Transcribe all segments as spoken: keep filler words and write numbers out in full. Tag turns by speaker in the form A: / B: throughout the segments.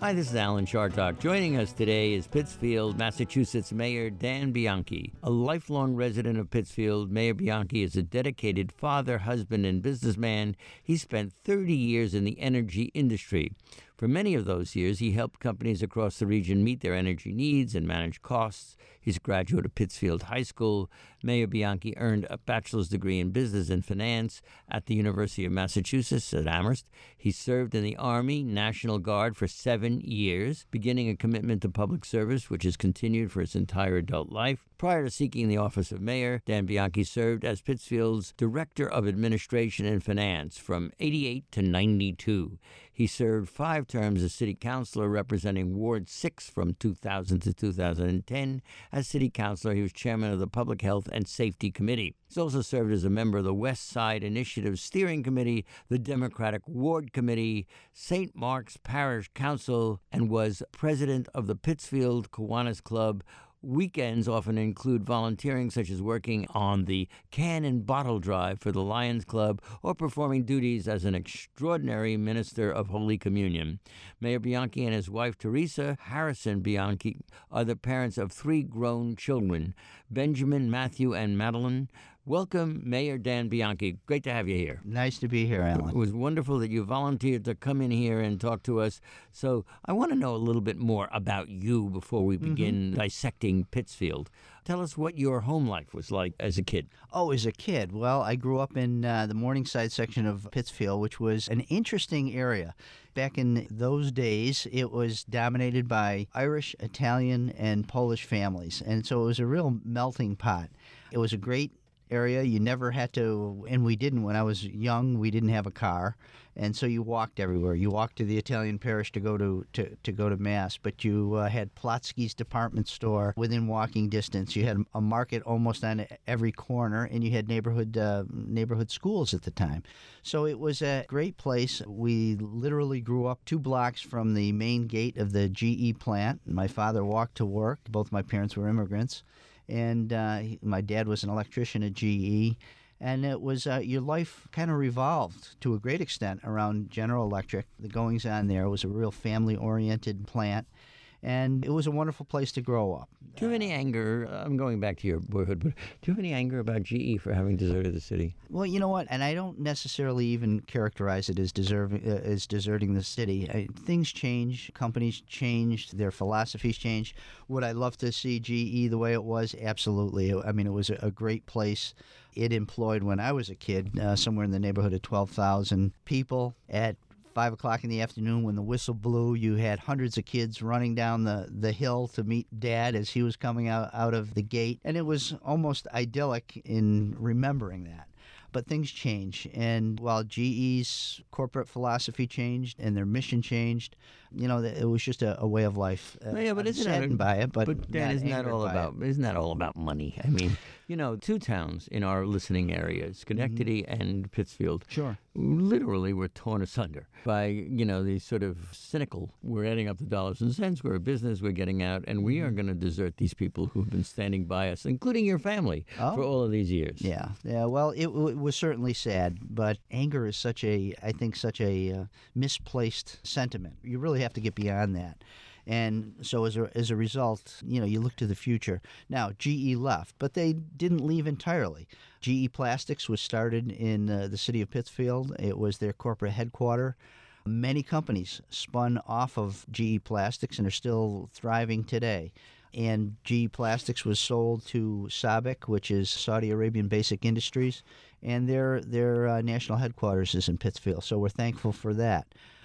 A: Hi, this is Alan Chartock. Joining us today is Pittsfield, Massachusetts Mayor Dan Bianchi. A lifelong resident of Pittsfield, Mayor Bianchi is a dedicated father, husband, and businessman. He spent thirty years in the energy industry. For many of those years, he helped companies across the region meet their energy needs and manage costs. He's a graduate of Pittsfield High School. Mayor Bianchi earned a bachelor's degree in business and finance at the University of Massachusetts at Amherst. He served in the Army National Guard for seven years, beginning a commitment to public service, which has continued for his entire adult life. Prior to seeking the office of mayor, Dan Bianchi served as Pittsfield's Director of Administration and Finance from eighty-eight to ninety-two. He served five terms as city councilor representing Ward six from two thousand to two thousand ten. As city councilor, he was chairman of the Public Health and Safety Committee. He's also served as a member of the West Side Initiative Steering Committee, the Democratic Ward Committee, Saint Mark's Parish Council, and was president of the Pittsfield Kiwanis Club. Weekends often include volunteering, such as working on the can and bottle drive for the Lions Club or performing duties as an extraordinary minister of Holy Communion. Mayor Bianchi and his wife, Teresa Harrison Bianchi, are the parents of three grown children, Benjamin, Matthew, and Madeline. Welcome, Mayor Dan Bianchi. Great to have you here.
B: Nice to be here, Alan.
A: It was wonderful that you volunteered to come in here and talk to us. So I want to know a little bit more about you before we begin mm-hmm. dissecting Pittsfield. Tell us what your home life was like as a kid.
B: Oh, as a kid. Well, I grew up in uh, the Morningside section of Pittsfield, which was an interesting area. Back in those days, it was dominated by Irish, Italian, and Polish families. And so it was a real melting pot. It was a great area. You never had to, and we didn't when I was young, we didn't have a car, and so you walked everywhere. You walked to the Italian parish to go to, to, to go to Mass, but you uh, had Plotsky's department store within walking distance. You had a market almost on every corner, and you had neighborhood uh, neighborhood schools at the time. So it was a great place. We literally grew up two blocks from the main gate of the G E plant. My father walked to work. Both my parents were immigrants. And uh, he, my dad was an electrician at G E, and it was uh, your life kind of revolved to a great extent around General Electric. The goings-on there was a real family-oriented plant, and it was a wonderful place to grow up.
A: Do you have any anger? I'm going back to your boyhood, but do you have any anger about G E for having deserted the city?
B: Well, you know what, and I don't necessarily even characterize it as deserving uh, as deserting the city. I, things change, companies change, their philosophies change. Would I love to see G E the way it was? Absolutely. I mean, it was a great place. It employed, when I was a kid, uh, somewhere in the neighborhood of twelve thousand people. At Five o'clock in the afternoon, when the whistle blew, you had hundreds of kids running down the, the hill to meet Dad as he was coming out, out of the gate. And it was almost idyllic in remembering that. But things change, and while G E's corporate philosophy changed and their mission changed, you know, it was just a, a way of life. Uh,
A: yeah, but
B: I'm
A: isn't
B: saddened
A: that,
B: by it? But,
A: but Dan, isn't that all about?
B: It.
A: Isn't that all about money? I mean, you know, two towns in our listening areas, Schenectady mm-hmm. and Pittsfield,
B: sure,
A: literally were torn asunder by, you know, these sort of cynical. We're adding up the dollars and cents. We're a business. We're getting out, and we are going to desert these people who have been standing by us, including your family,
B: oh.
A: for all of these years.
B: Yeah, yeah. Well, it, it was certainly sad, but anger is such a, I think, such a uh, misplaced sentiment. You really have to get beyond that. And so as a, as a result, you know, you look to the future. Now, G E left, but they didn't leave entirely. G E Plastics was started in uh, the city of Pittsfield. It was their corporate headquarters. Many companies spun off of G E Plastics and are still thriving today. And G E Plastics was sold to SABIC, which is Saudi Arabian Basic Industries, and their their uh, national headquarters is in Pittsfield. So we're thankful for that.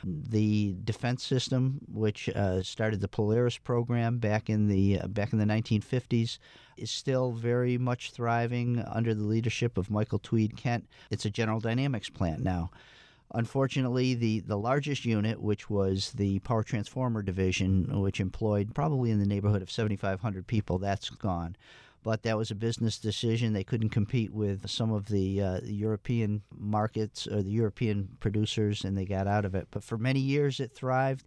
B: The defense system, which uh, started the Polaris program back in the uh, back in the nineteen fifties, is still very much thriving under the leadership of Michael Tweed Kent. It's a General Dynamics plant now. Unfortunately, the, the largest unit, which was the Power Transformer Division, which employed probably in the neighborhood of seventy-five hundred people, that's gone. But that was a business decision. They couldn't compete with some of the uh, European markets or the European producers, and they got out of it. But for many years, it thrived.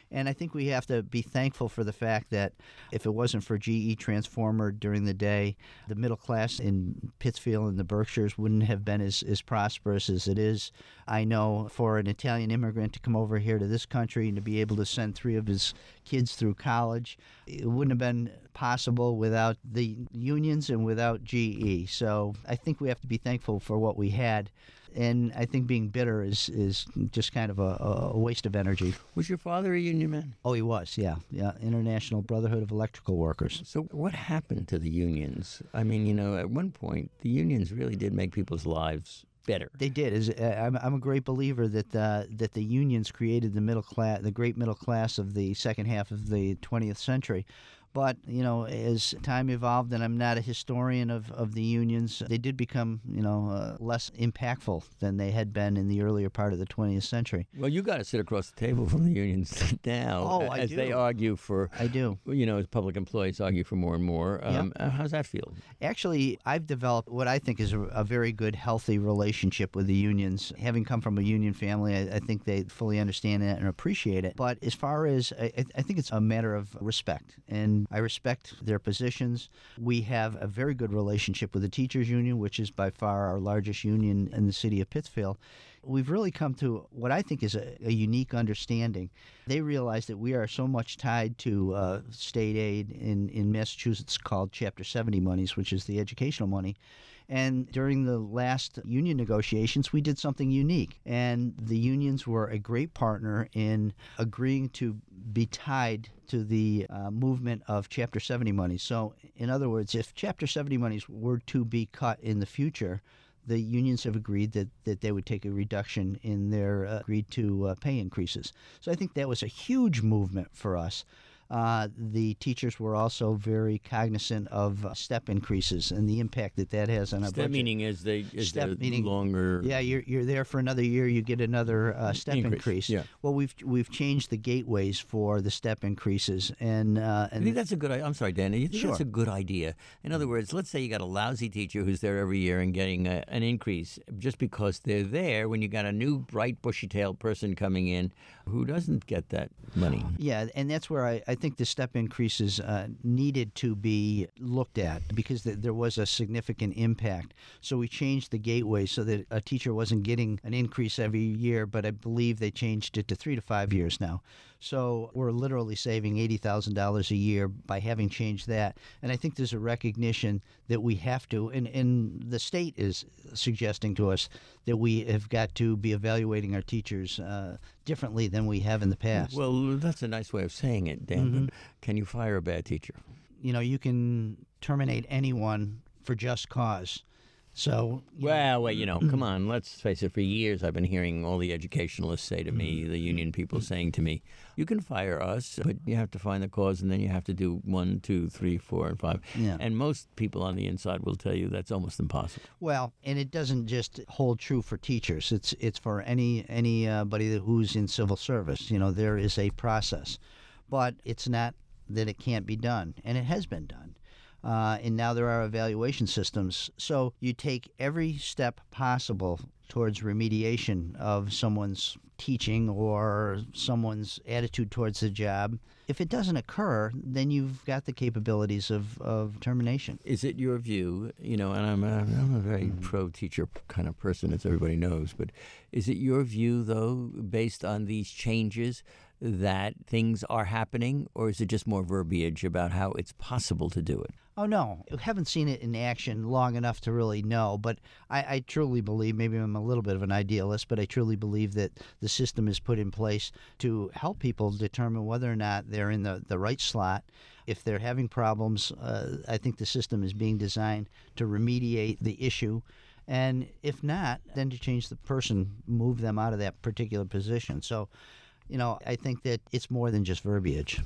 B: And I think we have to be thankful for the fact that if it wasn't for G E Transformer during the day, the middle class in Pittsfield and the Berkshires wouldn't have been as, as prosperous as it is. I know for an Italian immigrant to come over here to this country and to be able to send three of his kids through college, it wouldn't have been possible without the unions and without G E. So I think we have to be thankful for what we had. And I think being bitter is, is just kind of a, a waste of energy.
A: Was your father a union man?
B: Oh, he was, yeah. Yeah, International Brotherhood of Electrical Workers.
A: So what happened to the unions? I mean, you know, at one point, the unions really did make people's lives better.
B: They did. Is uh, I'm, I'm a great believer that uh, that the unions created the middle class, the great middle class of the second half of the twentieth century. But, you know, as time evolved, and I'm not a historian of, of the unions, they did become, you know, uh, less impactful than they had been in the earlier part of the twentieth century.
A: Well, you got to sit across the table from the unions now.
B: Oh, I
A: as
B: do.
A: they argue for,
B: I do.
A: You know, as public employees argue for more and more. Um,
B: Yep.
A: How's that feel?
B: Actually, I've developed what I think is a, a very good, healthy relationship with the unions. Having come from a union family, I, I think they fully understand that and appreciate it. But as far as, I, I think it's a matter of respect. And I respect their positions. We have a very good relationship with the teachers union, which is by far our largest union in the city of Pittsfield. We've really come to what I think is a, a unique understanding. They realize that we are so much tied to uh, state aid in, in Massachusetts called Chapter seventy monies, which is the educational money. And during the last union negotiations, we did something unique. And the unions were a great partner in agreeing to be tied to the uh, movement of Chapter seventy monies. So, in other words, if Chapter seventy monies were to be cut in the future, the unions have agreed that, that they would take a reduction in their uh, agreed to uh, pay increases. So I think that was a huge movement for us. Uh, the teachers were also very cognizant of uh, step increases and the impact that that has on our
A: Step
B: budget.
A: meaning is they is
B: Step
A: there
B: meaning-
A: longer.
B: Yeah, you're you're there for another year. You get another uh, step
A: Increase,
B: increase.
A: yeah.
B: Well, we've we've changed the gateways for the step increases, and uh,
A: I
B: and
A: think that's a good. i- I'm sorry, Danny. You think
B: Sure.
A: that's a good idea? In other words, let's say you got a lousy teacher who's there every year and getting a, an increase just because they're there. When you got a new, bright, bushy-tailed person coming in who doesn't get that money.
B: Yeah, and that's where I, I think the step increases uh, needed to be looked at because th- there was a significant impact. So we changed the gateway so that a teacher wasn't getting an increase every year, but I believe they changed it to three to five years now. So we're literally saving eighty thousand dollars a year by having changed that. And I think there's a recognition that we have to, and, and the state is suggesting to us that we have got to be evaluating our teachers uh, differently than we have in the past.
A: Well, that's a nice way of saying it, Dan.
B: Mm-hmm.
A: But can you fire a bad teacher?
B: You know, you can terminate anyone for just cause. So, you know,
A: Well, wait, you know, come on. Let's face it. For years, I've been hearing all the educationalists say to me, the union people saying to me, you can fire us, but you have to find the cause, and then you have to do one, two, three, four, and five.
B: Yeah.
A: And most people on the inside will tell you that's almost impossible.
B: well, and it doesn't just hold true for teachers. It's it's for any anybody who's in civil service. You know, there is a process, but it's not that it can't be done, and it has been done. Uh, and now there are evaluation systems. So you take every step possible towards remediation of someone's teaching or someone's attitude towards the job. If it doesn't occur, then you've got the capabilities of, of termination.
A: Is it your view, you know, and I'm a, I'm a very pro-teacher kind of person, as everybody knows, but is it your view, though, based on these changes, that things are happening, or is it just more verbiage about how it's possible to do it?
B: Oh, no. I haven't seen it in action long enough to really know, but I, I truly believe, maybe I'm a little bit of an idealist, but I truly believe that the system is put in place to help people determine whether or not they're in the, the right slot. If they're having problems, uh, I think the system is being designed to remediate the issue. And if not, then to change the person, move them out of that particular position. So, you know, I think that it's more than just verbiage.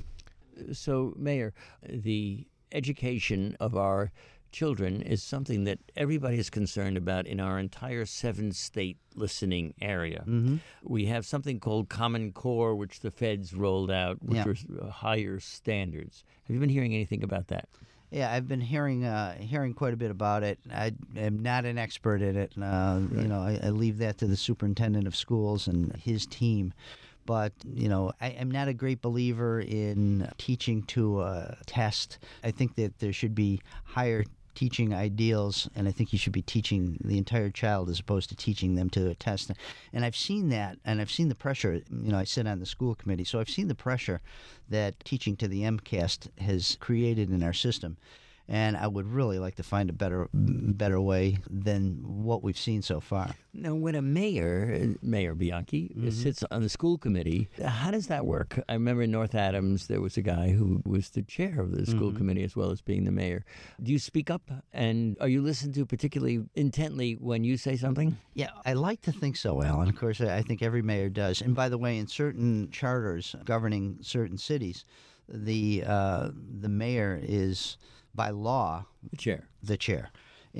A: So, Mayor, the education of our children is something that everybody is concerned about in our entire seven-state listening area.
B: Mm-hmm.
A: We have something called Common Core, which the feds rolled out, which
B: Yeah.
A: are higher standards. Have you been hearing anything about that?
B: Yeah, I've been hearing uh, hearing quite a bit about it. I am not an expert in it. Uh, You know, I, I leave that to the superintendent of schools and his team. But, you know, I am not a great believer in teaching to a test. I think that there should be higher teaching ideals, and I think you should be teaching the entire child as opposed to teaching them to a test. And I've seen that, and I've seen the pressure. You know, I sit on the school committee, so I've seen the pressure that teaching to the MCAS has created in our system. And I would really like to find a better better way than what we've seen so far.
A: Now, when a mayor, Mayor Bianchi, mm-hmm. sits on the school committee, how does that work? I remember in North Adams, there was a guy who was the chair of the school mm-hmm. committee as well as being the mayor. Do you speak up, and are you listened to particularly intently when you say something?
B: Yeah, I like to think so, Alan. Of course, I think every mayor does. And by the way, in certain charters governing certain cities, the uh, the mayor is, by law,
A: the chair.
B: The chair.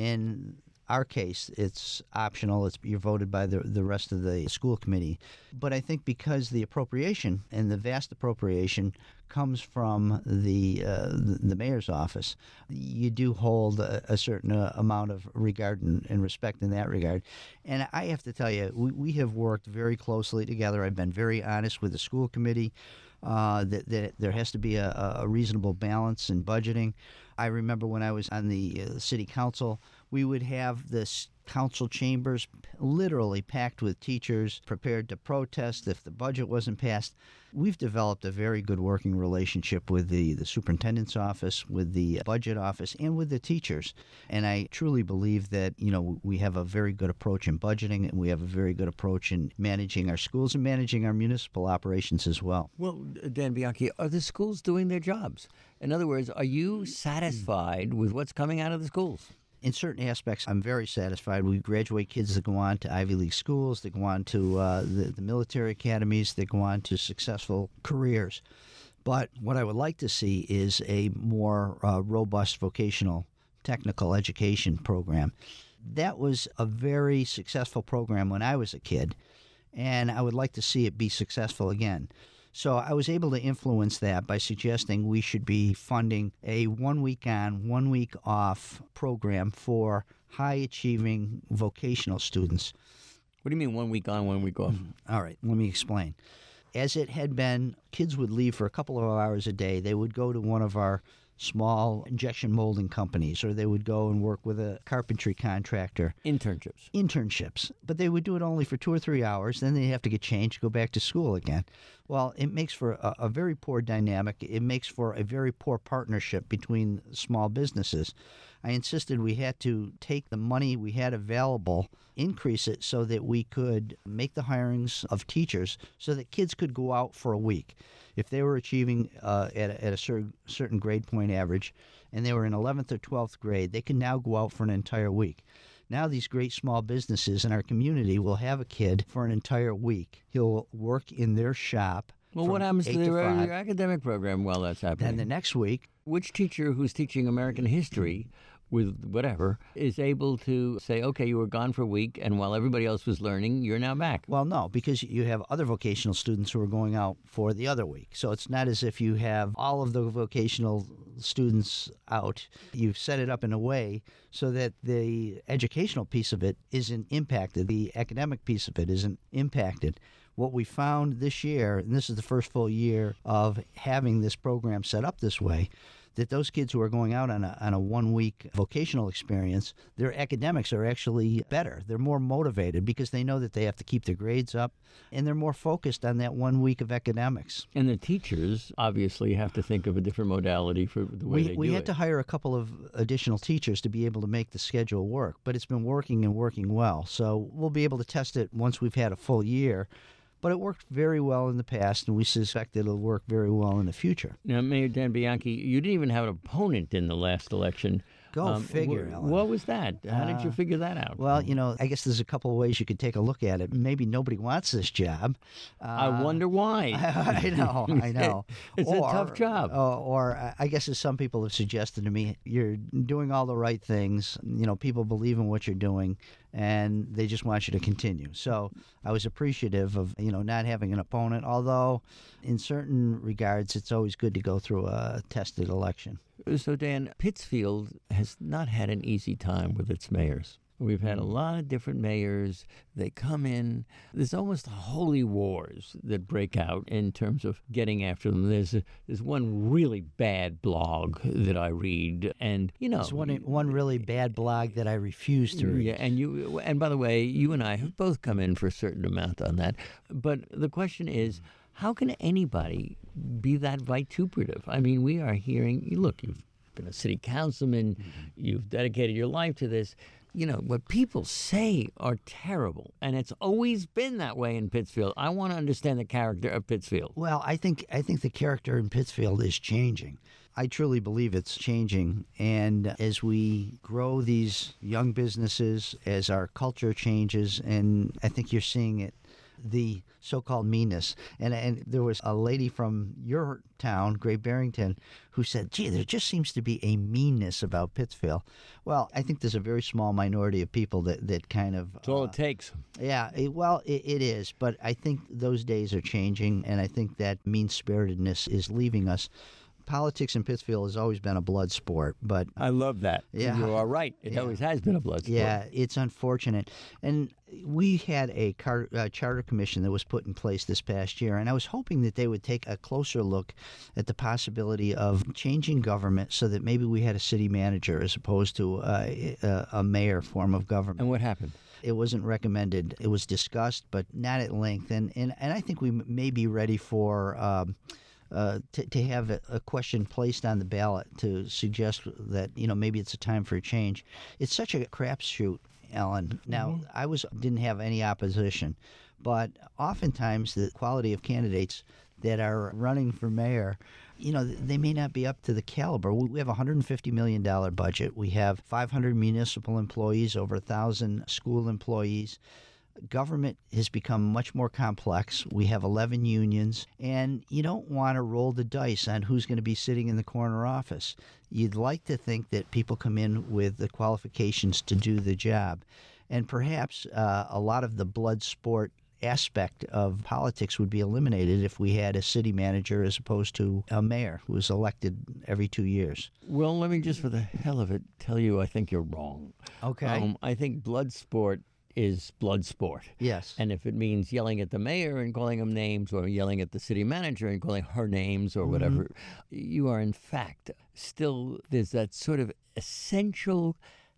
B: In our case, it's optional. It's you're voted by the the rest of the school committee. But I think because the appropriation and the vast appropriation comes from the uh, the, the mayor's office, you do hold a, a certain uh, amount of regard and, and respect in that regard. And I have to tell you, we, we have worked very closely together. I've been very honest with the school committee. Uh, that, that there has to be a, a reasonable balance in budgeting. I remember when I was on the uh, city council, we would have this council chambers literally packed with teachers prepared to protest if the budget wasn't passed. We've developed a very good working relationship with the, the superintendent's office, with the budget office, and with the teachers. And I truly believe that, you know, we have a very good approach in budgeting, and we have a very good approach in managing our schools and managing our municipal operations as well.
A: Well, Dan Bianchi, are the schools doing their jobs? In other words, are you satisfied with what's coming out of the schools?
B: In certain aspects, I'm very satisfied. We graduate kids that go on to Ivy League schools, that go on to uh, the, the military academies, that go on to successful careers. But what I would like to see is a more uh, robust vocational technical education program. That was a very successful program when I was a kid, and I would like to see it be successful again. So I was able to influence that by suggesting we should be funding a one-week on, one-week off program for high-achieving vocational students.
A: What do you mean one week on, one week off?
B: All right, let me explain. As it had been, kids would leave for a couple of hours a day. They would go to one of our small injection molding companies, or they would go and work with a carpentry contractor.
A: Internships.
B: Internships. But they would do it only for two or three hours. Then they'd have to get changed, go back to school again. Well, it makes for a, a very poor dynamic. It makes for a very poor partnership between small businesses. I insisted we had to take the money we had available, increase it so that we could make the hirings of teachers so that kids could go out for a week. If they were achieving uh, at, a, at a cer- certain grade point average and they were in eleventh or twelfth grade, they can now go out for an entire week. Now these great small businesses in our community will have a kid for an entire week. He'll work in their shop.
A: Well, what happens to,
B: to
A: their,
B: five.
A: your academic program while that's happening?
B: Then the next week,
A: which teacher who's teaching American history with whatever is able to say, okay, you were gone for a week, and while everybody else was learning, you're now back?
B: Well, no, because you have other vocational students who are going out for the other week. So it's not as if you have all of the vocational students out. You've set it up in a way so that the educational piece of it isn't impacted. The academic piece of it isn't impacted. What we found this year, and this is the first full year of having this program set up this way, that those kids who are going out on a, on a one-week vocational experience, their academics are actually better. They're more motivated because they know that they have to keep their grades up, and they're more focused on that one week of academics.
A: And the teachers obviously have to think of a different modality for the way
B: we,
A: they do it.
B: We had to hire a couple of additional teachers to be able to make the schedule work, but it's been working and working well. So we'll be able to test it once we've had a full year. But it worked very well in the past, and we suspect it'll work very well in the future.
A: Now, Mayor Dan Bianchi, you didn't even have an opponent in the last election.
B: Go um, figure,
A: wh-
B: Ellen.
A: What was that? How uh, did you figure that out?
B: Well, you know, I guess there's a couple of ways you could take a look at it. Maybe nobody wants this job.
A: Uh, I wonder why.
B: I, I know, I know.
A: It's
B: or,
A: a tough job.
B: Uh, or I guess as some people have suggested to me, you're doing all the right things. You know, people believe in what you're doing, and they just want you to continue. So I was appreciative of, you know, not having an opponent, although in certain regards, it's always good to go through a tested election.
A: So, Dan, Pittsfield has not had an easy time with its mayors. We've had a lot of different mayors. They come in. There's almost holy wars that break out in terms of getting after them. There's a, there's one really bad blog that I read, and you know,
B: There's one one really bad blog that I refuse to read.
A: yeah, and you and by the way, you and I have both come in for a certain amount on that. But the question is, how can anybody be that vituperative? I mean, we are hearing. Look, you've been a city councilman. Mm-hmm. You've dedicated your life to this. You know, what people say are terrible, and it's always been that way in Pittsfield. I want to understand the character of Pittsfield.
B: Well, I think I think the character in Pittsfield is changing. I truly believe it's changing, and as we grow these young businesses, as our culture changes, and I think you're seeing it, the so-called meanness. And and there was a lady from your town, Great Barrington, who said, gee, there just seems to be a meanness about Pittsfield. Well, I think there's a very small minority of people that, that kind of...
A: That's all
B: uh,
A: it takes.
B: Yeah, it, well, it, it is. But I think those days are changing, and I think that mean-spiritedness is leaving us. Politics in Pittsfield has always been a blood sport, but...
A: I love that.
B: Yeah.
A: You are right. It
B: Yeah.
A: always has been a blood sport.
B: Yeah, it's unfortunate. And we had a car, uh, charter commission that was put in place this past year, and I was hoping that they would take a closer look at the possibility of changing government so that maybe we had a city manager as opposed to uh, a, a mayor form of government.
A: And what happened?
B: It wasn't recommended. It was discussed, but not at length. And, and, and I think we m- may be ready for... Um, Uh, to, to have a, a question placed on the ballot to suggest that, you know, maybe it's a time for a change. It's such a crapshoot, Ellen. Now, mm-hmm. I was didn't have any opposition, but oftentimes the quality of candidates that are running for mayor, you know, they may not be up to the caliber. We have a one hundred fifty million dollars budget. We have five hundred municipal employees, over one thousand school employees. Government has become much more complex. We have eleven unions, and you don't want to roll the dice on who's going to be sitting in the corner office. You'd like to think that people come in with the qualifications to do the job. And perhaps uh, a lot of the blood sport aspect of politics would be eliminated if we had a city manager as opposed to a mayor who was elected every two years.
A: Well, let me just for the hell of it tell you I think you're wrong.
B: Okay.
A: Um, I think blood sport is blood sport.
B: Yes.
A: And if it means yelling at the mayor and calling him names, or yelling at the city manager and calling her names, or mm-hmm. whatever, you are in fact still, there's that sort of essential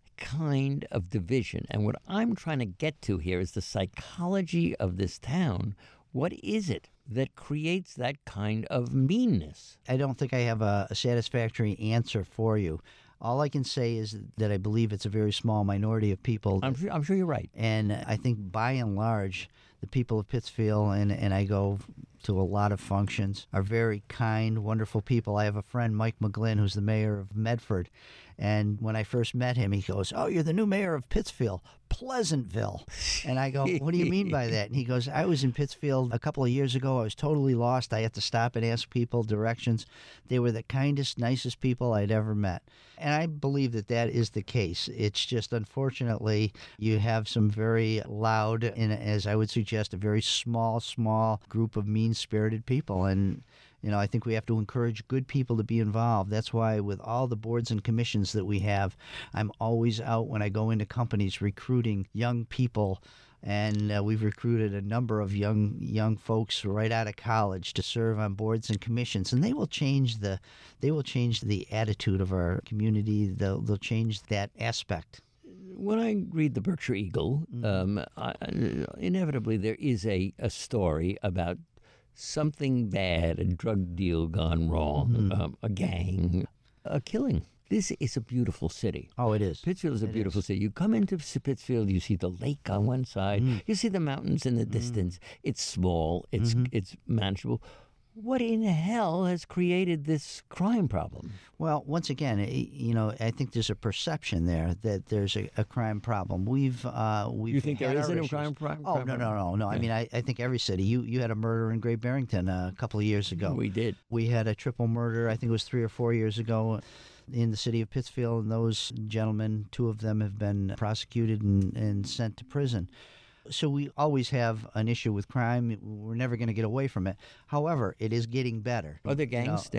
A: kind of division. And what I'm trying to get to here is the psychology of this town. What is it that creates that kind of meanness?
B: I don't think I have a, a satisfactory answer for you. All I can say is that I believe it's a very small minority of people.
A: I'm sure, I'm sure you're right.
B: And I think by and large, the people of Pittsfield, and, and I go to a lot of functions, are very kind, wonderful people. I have a friend, Mike McGlynn, who's the mayor of Medford. And when I first met him, he goes, oh, you're the new mayor of Pittsfield, Pleasantville. And I go, what do you mean by that? And he goes, I was in Pittsfield a couple of years ago. I was totally lost. I had to stop and ask people directions. They were the kindest, nicest people I'd ever met. And I believe that that is the case. It's just, unfortunately, you have some very loud, and as I would suggest, a very small, small group of mean-spirited people. And you know, I think we have to encourage good people to be involved. That's why with all the boards and commissions that we have, I'm always out when I go into companies recruiting young people. And uh, we've recruited a number of young young folks right out of college to serve on boards and commissions, and they will change the they will change the attitude of our community. They'll they'll change that aspect.
A: When I read the Berkshire Eagle, mm-hmm. um, I, inevitably there is a, a story about something bad, a drug deal gone wrong, mm-hmm. um, a gang, a killing. This is a beautiful city.
B: Oh, it is.
A: Pittsfield is a
B: it
A: beautiful
B: is.
A: city. You come into Pittsfield, you see the lake on one side, mm. you see the mountains in the distance. Mm. It's small, it's mm-hmm. it's manageable. What in hell has created this crime problem?
B: Well, once again, you know, I think there's a perception there that there's a, a crime problem. We've uh, we've
A: you think there isn't
B: a
A: crime problem?
B: Oh no no no no! I mean, I, I think every city. You you had a murder in Great Barrington uh, a couple of years ago.
A: We did.
B: We had a triple murder. I think it was three or four years ago in the city of Pittsfield, and those gentlemen, two of them have been prosecuted and, and sent to prison. So we always have an issue with crime. We're never going to get away from it. However, it is getting better.
A: Are there gangs,
B: you know,
A: Dan?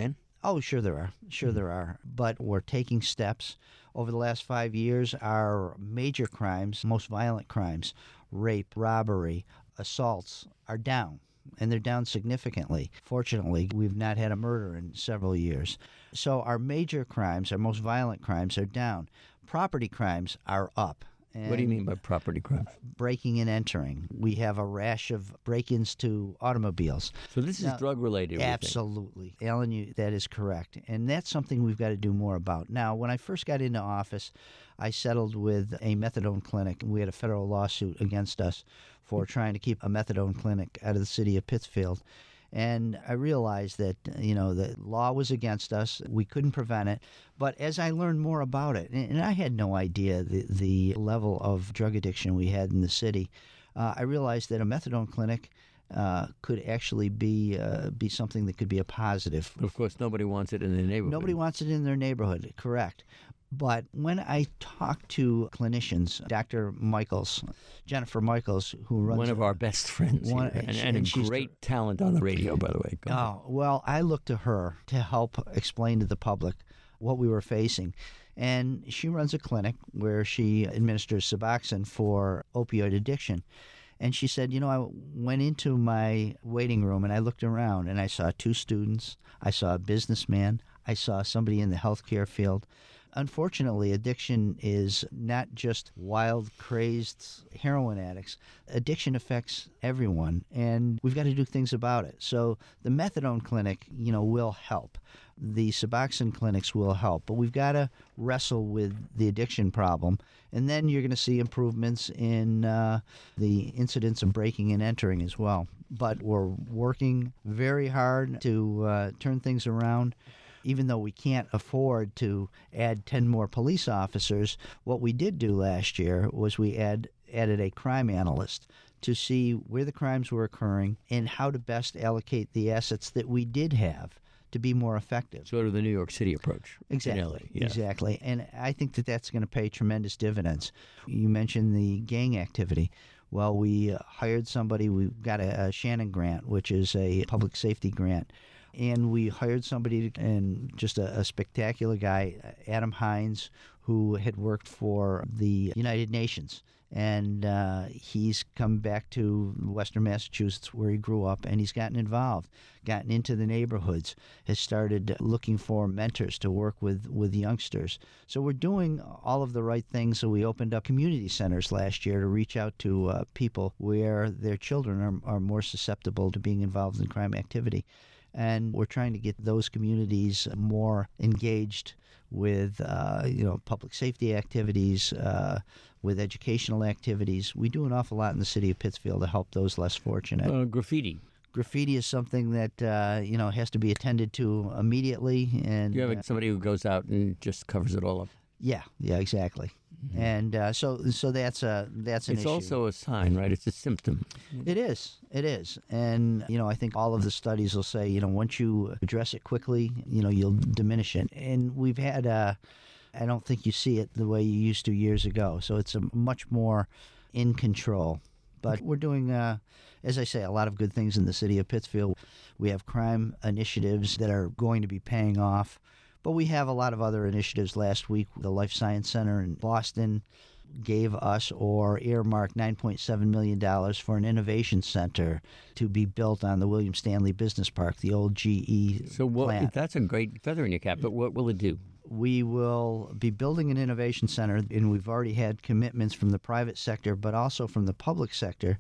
B: Oh, sure there are. Sure there are. But we're taking steps. Over the last five years, our major crimes, most violent crimes, rape, robbery, assaults, are down. And they're down significantly. Fortunately, we've not had a murder in several years. So our major crimes, our most violent crimes, are down. Property crimes are up. And
A: What do you mean by property crimes?
B: breaking and entering. We have a rash of break-ins to automobiles.
A: So this is
B: Now,
A: drug-related, we think.
B: Absolutely. Alan, you, that is correct. And that's something we've got to do more about. Now, when I first got into office, I settled with a methadone clinic. We had a federal lawsuit against us for trying to keep a methadone clinic out of the city of Pittsfield. And I realized that, you know, the law was against us. We couldn't prevent it. But as I learned more about it, and I had no idea the, the level of drug addiction we had in the city, uh, I realized that a methadone clinic uh, could actually be uh, be something that could be a positive.
A: But of course, nobody wants it in their neighborhood.
B: Nobody wants it in their neighborhood, correct. But when I talk to clinicians, Doctor Michaels, Jennifer Michaels, who runs...
A: One of our best friends
B: One-
A: here, and,
B: and
A: and a
B: she's-
A: great talent on the radio, by the way. Go ahead.
B: Oh, well, I looked to her to help explain to the public what we were facing. And she runs a clinic where she administers Suboxone for opioid addiction. And she said, you know, I went into my waiting room and I looked around and I saw two students, I saw a businessman, I saw somebody in the healthcare field. Unfortunately, addiction is not just wild, crazed heroin addicts. Addiction affects everyone, and we've got to do things about it. So the methadone clinic, you know, will help. The Suboxone clinics will help, but we've got to wrestle with the addiction problem, and then you're going to see improvements in uh, the incidence of breaking and entering as well. But we're working very hard to uh, turn things around. Even though we can't afford to add ten more police officers, what we did do last year was we add, added a crime analyst to see where the crimes were occurring and how to best allocate the assets that we did have to be more effective.
A: Sort of the New York City approach.
B: Exactly,
A: in L A, yes.
B: exactly. And I think that that's going to pay tremendous dividends. You mentioned the gang activity. Well, we uh, hired somebody. We got a, a Shannon grant, which is a public safety grant. And we hired somebody, to, and just a, a spectacular guy, Adam Hines, who had worked for the United Nations. And uh, he's come back to Western Massachusetts, where he grew up, and he's gotten involved, gotten into the neighborhoods, has started looking for mentors to work with, with youngsters. So we're doing all of the right things. So we opened up community centers last year to reach out to uh, people where their children are, are more susceptible to being involved in crime activity. And we're trying to get those communities more engaged with, uh, you know, public safety activities, uh, with educational activities. We do an awful lot in the city of Pittsfield to help those less fortunate.
A: Uh, graffiti.
B: Graffiti is something that, uh, you know, has to be attended to immediately. And
A: You have
B: uh,
A: somebody who goes out and just covers it all up.
B: yeah, yeah, exactly. Mm-hmm. And uh, so, so that's a that's an
A: It's
B: issue.
A: also a sign, right? It's a symptom.
B: It is. It is. And, you know, I think all of the studies will say, you know, once you address it quickly, you know, you'll diminish it. And we've had, uh, I don't think you see it the way you used to years ago. So it's a much more in control. But we're doing, uh, as I say, a lot of good things in the city of Pittsfield. We have crime initiatives that are going to be paying off. But we have a lot of other initiatives. Last week, the Life Science Center in Boston gave us or earmarked nine point seven million dollars for an innovation center to be built on the William Stanley Business Park, the old G E
A: So what,
B: plant.
A: that's a great feather in your cap, but what will it do?
B: We will be building an innovation center, and we've already had commitments from the private sector, but also from the public sector,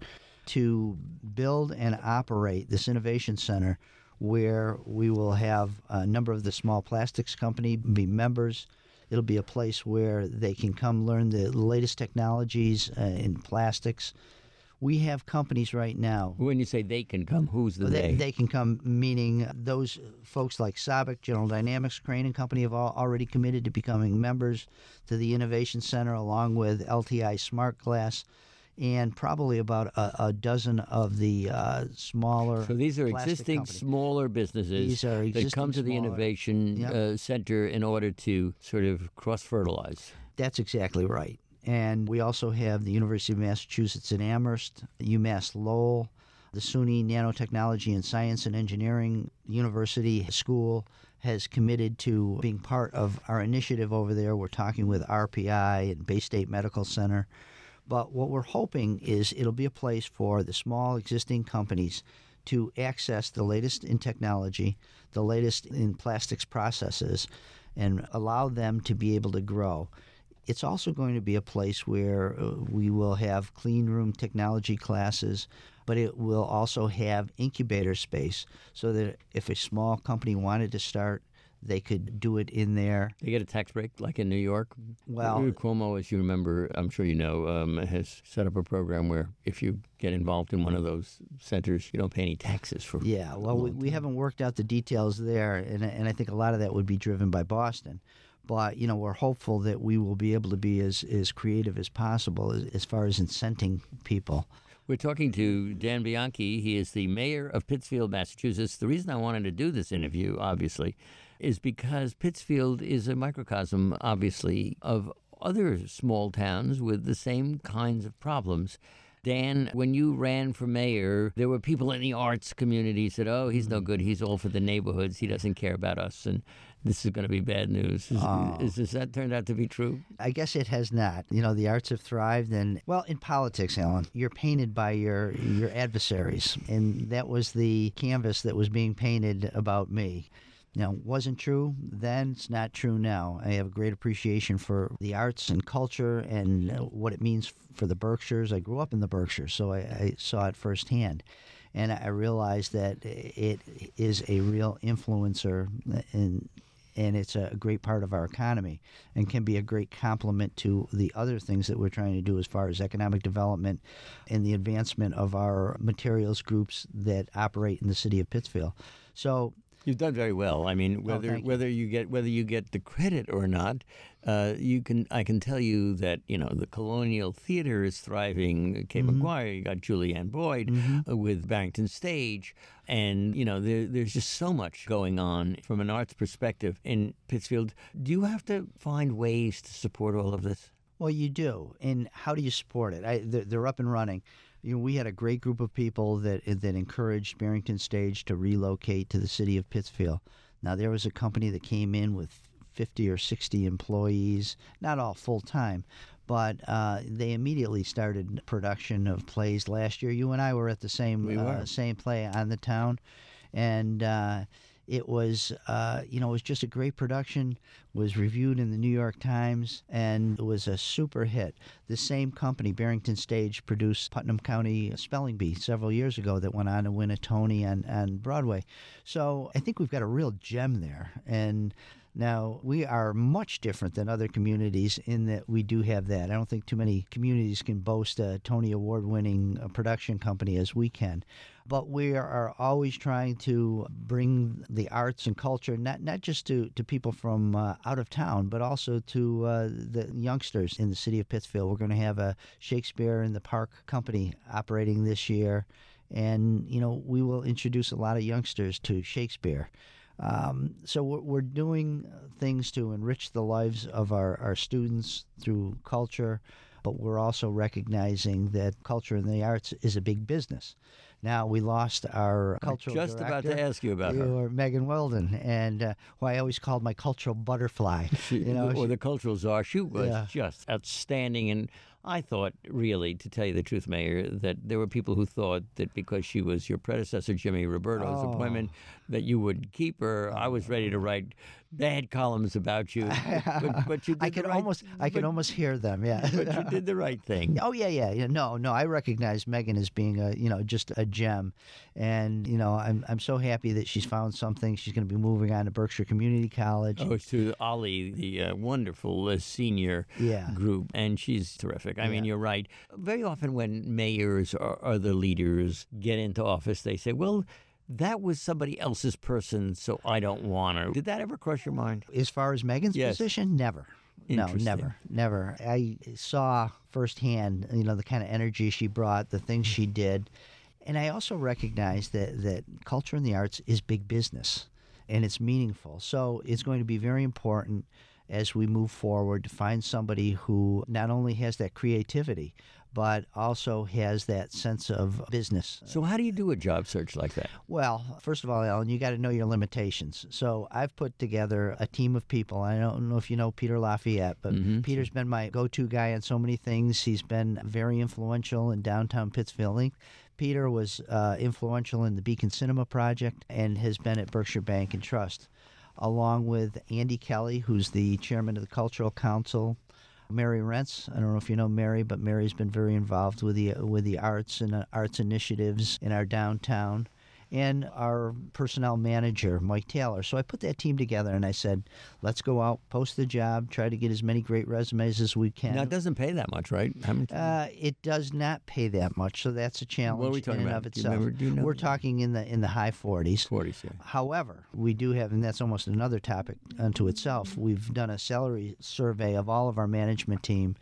B: to build and operate this innovation center where we will have a number of the small plastics company be members. It'll be a place where they can come learn the latest technologies uh, in plastics. We have companies right now.
A: When you say they can come, who's the
B: They,
A: they?
B: they can come, meaning those folks like Sabic, General Dynamics, Crane and Company have all already committed to becoming members to the Innovation Center, along with L T I Smart Glass, and probably about a, a dozen of the uh, smaller.
A: So these are
B: plastic
A: existing
B: companies.
A: smaller businesses
B: These are
A: that
B: existing
A: come to the
B: smaller-
A: Innovation
B: Yep.
A: uh, Center in order to sort of cross-fertilize.
B: That's exactly right. And we also have the University of Massachusetts in Amherst, UMass Lowell, the SUNY Nanotechnology and Science and Engineering University School has committed to being part of our initiative over there. We're talking with R P I and Bay State Medical Center. But what we're hoping is it'll be a place for the small existing companies to access the latest in technology, the latest in plastics processes, and allow them to be able to grow. It's also going to be a place where uh, we will have clean room technology classes, but it will also have incubator space so that if a small company wanted to start, they could do it in there.
A: They get a tax break like in New York?
B: Well,
A: Cuomo, as you remember, I'm sure you know, um, has set up a program where if you get involved in one of those centers, you don't pay any taxes for
B: yeah, well, we, we haven't worked out the details there, and, and I think a lot of that would be driven by Boston. But, you know, we're hopeful that we will be able to be as, as creative as possible as, as far as incenting people.
A: We're talking to Dan Bianchi. He is the mayor of Pittsfield, Massachusetts. The reason I wanted to do this interview, obviously, is because Pittsfield is a microcosm, obviously, of other small towns with the same kinds of problems. Dan, when you ran for mayor, there were people in the arts community who said, oh, he's no good. He's all for the neighborhoods. He doesn't care about us. And this is going to be bad news. Is,
B: Oh.
A: is, is that turned out to be true?
B: I guess it has not. You know, the arts have thrived, and well, in politics, Alan, you're painted by your your adversaries, and that was the canvas that was being painted about me. Now, wasn't true then, it's not true now. I have a great appreciation for the arts and culture and uh, what it means for the Berkshires. I grew up in the Berkshires, so I, I saw it firsthand. And I realized that it is a real influencer, and, and it's a great part of our economy and can be a great complement to the other things that we're trying to do as far as economic development and the advancement of our materials groups that operate in the city of Pittsfield. So
A: You've done very well. I mean, whether
B: thank you.
A: whether you get whether you get the credit or not, uh, you can. I can tell you that you know the Colonial Theater is thriving. Kay
B: Mm-hmm.
A: McGuire, you got Julianne Boyd uh, with Barrington Stage, and you know there, there's just so much going on from an arts perspective in Pittsfield. Do you have to find ways to support all of this?
B: Well, you do. And how do you support it? I, they're, they're up and running. You know, we had a great group of people that that encouraged Barrington Stage to relocate to the city of Pittsfield. Now, there was a company that came in with fifty or sixty employees, not all full-time, but uh, they immediately started production of plays. Last year, you and I were at the same
A: We
B: uh,
A: were.
B: same play on the town, and uh, it was uh, you know it was just a great production. Was reviewed in the New York Times, and it was a super hit. The same company, Barrington Stage, produced Putnam County Spelling Bee several years ago that went on to win a Tony on, on Broadway. So I think we've got a real gem there. And now, we are much different than other communities in that we do have that. I don't think too many communities can boast a Tony Award-winning uh, production company as we can. But we are always trying to bring the arts and culture, not not just to, to people from uh, out of town, but also to uh, the youngsters in the city of Pittsfield. We're going to have a Shakespeare in the Park company operating this year. And, you know, we will introduce a lot of youngsters to Shakespeare. Um, so we're, we're doing things to enrich the lives of our, our students through culture, but we're also recognizing that culture and the arts is a big business. Now, we lost our cultural
A: Just
B: director.
A: about to ask you about her.
B: Or Megan Weldon, and uh, who I always called my cultural butterfly.
A: She,
B: You know,
A: or
B: she-
A: the cultural czar. She was
B: Yeah.
A: just outstanding. And I thought, really, to tell you the truth, Mayor, that there were people who thought that because she was your predecessor, Jimmy Roberto's
B: Oh.
A: appointment, that you would keep her. I was ready to write bad columns about you. But, but you did
B: I
A: the
B: could
A: right,
B: almost, I could
A: but-
B: almost hear them. Yeah.
A: But you did the right thing.
B: Oh yeah, yeah, yeah. No, no. I recognize Megan as being a, you know, just a gem, and you know, I'm I'm so happy that she's found something. She's going to be moving on to Berkshire Community College.
A: Oh, to Ollie, the uh, wonderful uh, senior
B: Yeah.
A: group, and she's terrific. I mean,
B: Yeah.
A: you're right. Very often when mayors or other leaders get into office, they say, well, that was somebody else's person, so I don't want her. Did that ever cross your mind?
B: As far as Megan's
A: Yes.
B: position, never. No,
A: Interesting.
B: never, never. I saw firsthand, you know, the kind of energy she brought, the things she did, and I also recognize that that culture and the arts is big business, and it's meaningful. So it's going to be very important as we move forward to find somebody who not only has that creativity, but also has that sense of business.
A: So how do you do a job search like that?
B: Well, first of all, Alan, you got to know your limitations. So I've put together a team of people. I don't know if you know Peter Lafayette, but
A: Mm-hmm.
B: Peter's been my go-to guy on so many things. He's been very influential in downtown Pittsfield. Peter was uh, influential in the Beacon Cinema Project and has been at Berkshire Bank and Trust, along with Andy Kelly, who's the chairman of the Cultural Council, Mary Rentz. I don't know if you know Mary, but Mary's been very involved with the with the arts and uh, arts initiatives in our downtown, and our personnel manager, Mike Taylor. So I put that team together and I said, let's go out, post the job, try to get as many great resumes as we can.
A: Now, it doesn't pay that much, right? How many
B: Uh, it does not pay that much, so that's a challenge
A: What are we talking
B: in and
A: about?
B: of
A: Do you
B: itself.
A: remember- do you know?
B: We're talking in the in the high forties.
A: forties, yeah.
B: However, we do have, and that's almost another topic unto itself, we've done a salary survey of all of our management team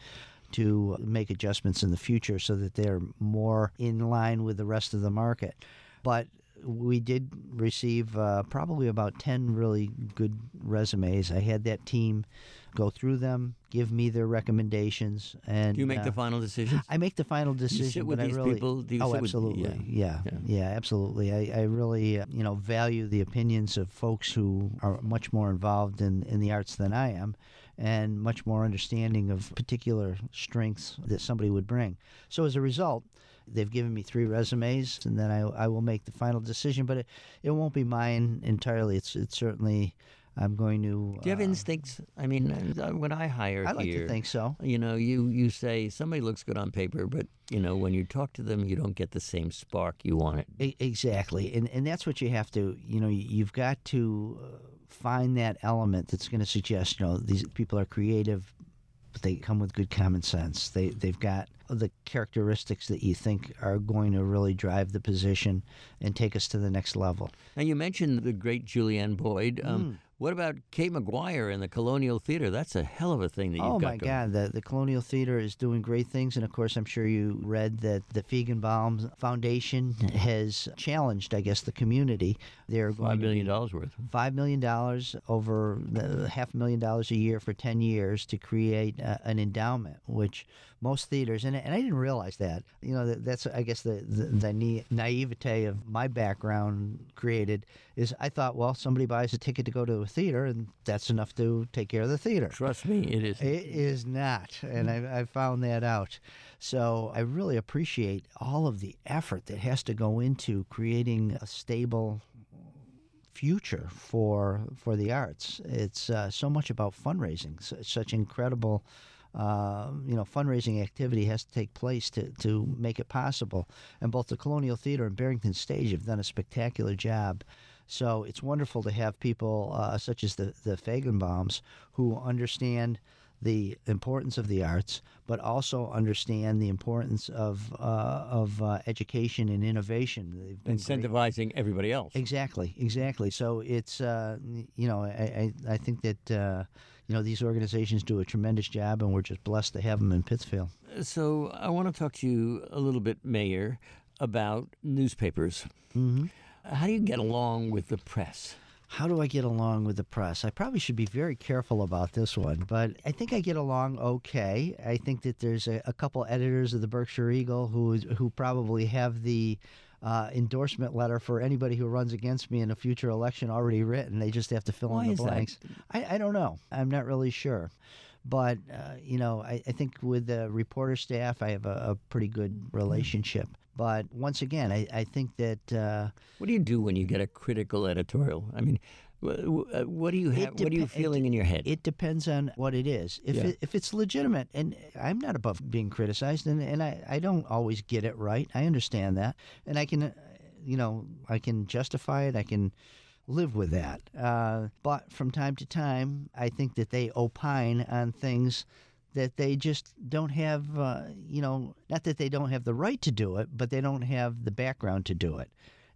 B: to make adjustments in the future so that they're more in line with the rest of the market. But we did receive uh, probably about ten really good resumes. I had that team go through them, give me their recommendations, and
A: Do you make
B: uh,
A: the final decision?
B: I make the final decision.
A: You sit with
B: but
A: these
B: I really,
A: people? Do you
B: oh,
A: sit with-
B: absolutely.
A: yeah.
B: yeah.
A: Yeah.
B: yeah, absolutely. I, I really, uh, you know, value the opinions of folks who are much more involved in, in the arts than I am, and much more understanding of particular strengths that somebody would bring. So as a result, they've given me three resumes, and then I, I will make the final decision. But it, it won't be mine entirely. It's it's certainly I'm going to.
A: Do you have
B: uh,
A: instincts? I mean, uh, when I hire
B: I like
A: here,
B: to think so.
A: you know, you, you say somebody looks good on paper, but, you know, when you talk to them, you don't get the same spark you want it.
B: E- Exactly, and and that's what you have to. You know, you've got to uh, find that element that's going to suggest. You know, these people are creative, but they come with good common sense. They they've got the characteristics that you think are going to really drive the position and take us to the next level.
A: Now, you mentioned the great Julianne Boyd. Um, What about Kate McGuire and the Colonial Theater? That's a hell of a thing that you've
B: Oh
A: got
B: my
A: going.
B: God, the the Colonial Theater is doing great things, and of course, I'm sure you read that the Feigenbaum Foundation has challenged, I guess, the community. They're going
A: Five
B: to
A: million
B: be-
A: dollars worth.
B: Five million dollars over the half a million dollars a year for ten years to create uh, an endowment, which most theaters and and I didn't realize that. You know, that, that's I guess the the, the na- naivete of my background created is I thought, well, somebody buys a ticket to go to a theater, and that's enough to take care of the theater.
A: Trust me, it is.
B: It is not, and I, I found that out. So I really appreciate all of the effort that has to go into creating a stable future for for the arts. It's uh, so much about fundraising. S such incredible, uh, you know, fundraising activity has to take place to to make it possible. And both the Colonial Theater and Barrington Stage have done a spectacular job. So it's wonderful to have people uh, such as the the Feigenbaums who understand the importance of the arts, but also understand the importance of uh, of uh, education and innovation. They've been great.
A: Incentivizing everybody else.
B: Exactly, exactly. So it's uh, you know I, I, I think that uh, you know these organizations do a tremendous job, and we're just blessed to have them in Pittsfield.
A: So I want to talk to you a little bit, Mayor, about newspapers.
B: Mm-hmm.
A: How do you get along with the press?
B: How do I get along with the press? I probably should be very careful about this one, but I think I get along okay. I think that there's a, a couple editors of the Berkshire Eagle who who probably have the uh, endorsement letter for anybody who runs against me in a future election already written. They just have to fill
A: Why
B: in
A: is
B: the
A: that?
B: blanks. I, I don't know. I'm not really sure. But, uh, you know, I, I think with the reporter staff, I have a, a pretty good relationship. But once again, I, I think that uh,
A: What do you do when you get a critical editorial? I mean, wh- wh- what do you have? What are you
B: depe-
A: feeling
B: it-
A: in your head?
B: It depends on what it is. If
A: Yeah.
B: it, if it's legitimate, and I'm not above being criticized, and, and I, I don't always get it right. I understand that, and I can, uh, you know, I can justify it. I can live with that. Uh, but from time to time, I think that they opine on things that they just don't have, uh, you know, not that they don't have the right to do it, but they don't have the background to do it.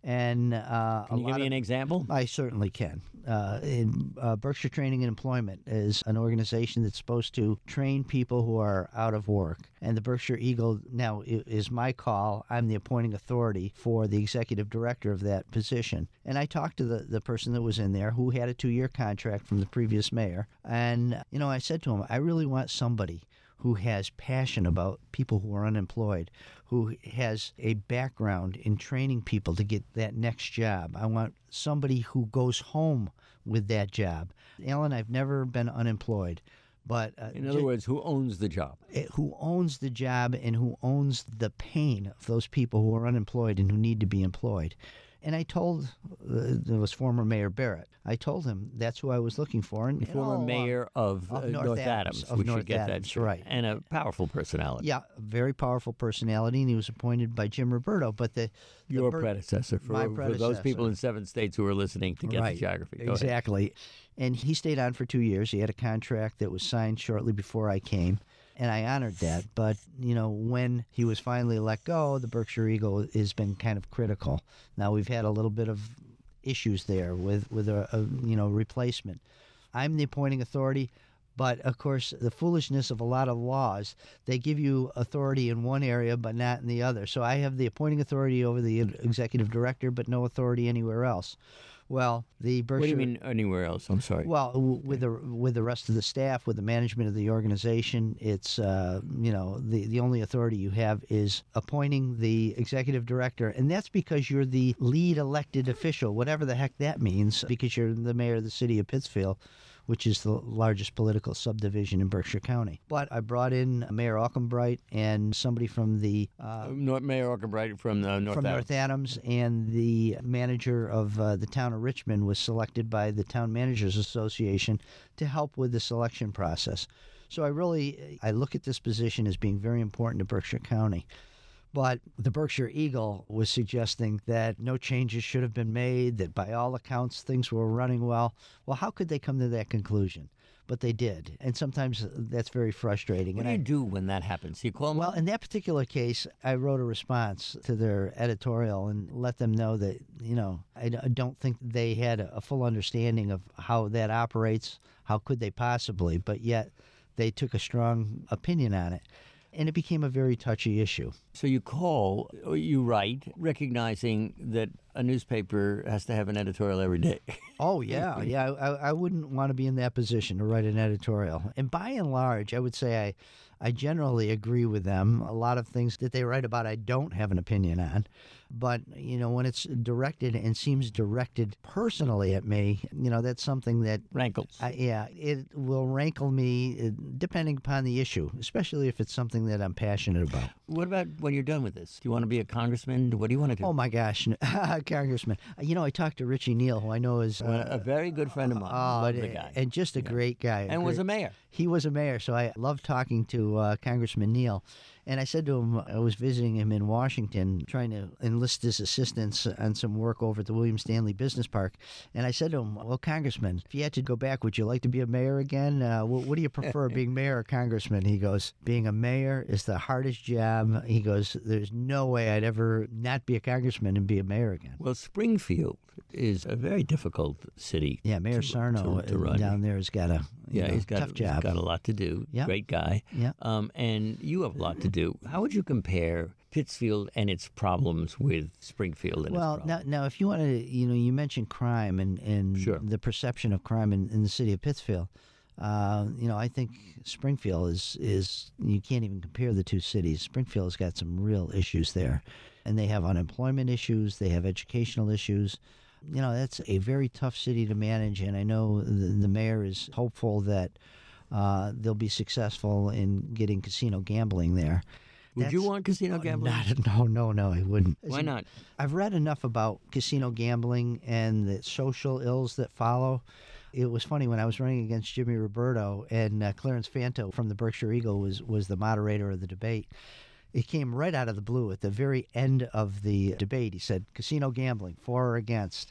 B: And uh,
A: Can
B: a
A: you give
B: lot
A: me
B: of,
A: an example?
B: I certainly can. Uh, in, uh, Berkshire Training and Employment is an organization that's supposed to train people who are out of work. And the Berkshire Eagle now i- is my call. I'm the appointing authority for the executive director of that position. And I talked to the, the person that was in there who had a two-year contract from the previous mayor. And, you know, I said to him, I really want somebody who has passion about people who are unemployed, who has a background in training people to get that next job. I want somebody who goes home with that job. Alan, I've never been unemployed, but uh,
A: In other
B: ju-
A: words, who owns the job?
B: eh, who owns the job and who owns the pain of those people who are unemployed and who need to be employed. And I told, uh, there was former Mayor Barrett, I told him that's who I was looking for. And, and
A: Former
B: all along-
A: mayor of,
B: of
A: uh,
B: North
A: North
B: Adams,
A: Adams.
B: of
A: we
B: North
A: should get
B: Adams,
A: that straight.
B: right.
A: And a powerful personality.
B: Yeah, very powerful personality, and he was appointed by Jim Roberto. But the, the
A: Your
B: Ber-
A: predecessor, for,
B: my
A: for those
B: predecessor.
A: people in seven states who are listening to get
B: right,
A: the geography. Go ahead.
B: exactly. And he stayed on for two years. He had a contract that was signed shortly before I came, and I honored that. But, you know, when he was finally let go, the Berkshire Eagle has been kind of critical. Now, we've had a little bit of issues there with, with a, a, you know, replacement. I'm the appointing authority. But, of course, the foolishness of a lot of laws, they give you authority in one area but not in the other. So I have the appointing authority over the executive director but no authority anywhere else. Well, the Berkshire...
A: What do you mean anywhere else? I'm sorry.
B: Well, w- with the with the rest of the staff, with the management of the organization, it's uh, you know the the only authority you have is appointing the executive director, and that's because you're the lead elected official, whatever the heck that means, because you're the mayor of the city of Pittsfield, which is the largest political subdivision in Berkshire County. But I brought in Mayor Alkenbright and somebody from the uh,
A: North Mayor Alkenbright from uh, North
B: from
A: Adams.
B: North Adams, and the manager of uh, the town of Richmond was selected by the Town Managers Association to help with the selection process. So I really I look at this position as being very important to Berkshire County. But the Berkshire Eagle was suggesting that no changes should have been made, that by all accounts things were running well. Well, how could they come to that conclusion? But they did. And sometimes that's very frustrating.
A: What
B: and
A: do you
B: I,
A: do when that happens? You call them?
B: well, in that particular case, I wrote a response to their editorial and let them know that, you know, I d- I don't think they had a, a full understanding of how that operates. How could they possibly? But yet they took a strong opinion on it. And it became a very touchy issue.
A: So you call, or you write, recognizing that a newspaper has to have an editorial every day.
B: Oh, yeah. Yeah, I, I wouldn't want to be in that position to write an editorial. And by and large, I would say I, I generally agree with them. A lot of things that they write about, I don't have an opinion on. But, you know, when it's directed and seems directed personally at me, you know, that's something that,
A: Rankles.
B: I, yeah, it will rankle me uh, depending upon the issue, especially if it's something that I'm passionate about.
A: What about when you're done with this? Do you want to be a congressman? What do you want to do?
B: Oh, my gosh, Congressman. You know, I talked to Richie Neal, who I know is...
A: Well,
B: Uh,
A: a very good friend of mine.
B: Oh,
A: Love the guy.
B: and just a great guy.
A: And was
B: great-
A: a mayor.
B: He was a mayor, so I loved talking to uh, Congressman Neal. And I said to him, I was visiting him in Washington, trying to enlist his assistance on some work over at the William Stanley Business Park. And I said to him, well, Congressman, if you had to go back, would you like to be a mayor again? Uh, what, what do you prefer, being mayor or congressman? He goes, being a mayor is the hardest job. He goes, there's no way I'd ever not be a congressman and be a mayor again.
A: Well, Springfield is a very difficult city.
B: Yeah, Mayor
A: to-
B: Sarno
A: to- to run.
B: down there has got a you
A: Yeah,
B: know,
A: he's got
B: tough job.
A: He's got a lot to do.
B: Yeah.
A: Great guy.
B: Yeah.
A: Um, and you have a lot to do. How would you compare Pittsfield and its problems with Springfield and
B: Well,
A: its
B: now,
A: problems?
B: now, if you want to, you know, you mentioned crime and, and
A: Sure.
B: the perception of crime in, in the city of Pittsfield. Uh, you know, I think Springfield is is you can't even compare the two cities. Springfield's got some real issues there, and they have unemployment issues. They have educational issues. You know, that's a very tough city to manage, and I know the, the mayor is hopeful that uh, they'll be successful in getting casino gambling there.
A: Would you
B: That's-
A: want casino gambling?
B: Not, no, no, no, I wouldn't.
A: Why not?
B: I've read enough about casino gambling and the social ills that follow. It was funny when I was running against Jimmy Roberto, and uh, Clarence Fanto from the Berkshire Eagle was, was the moderator of the debate. It came right out of the blue at the very end of the debate. He said, casino gambling, for or against?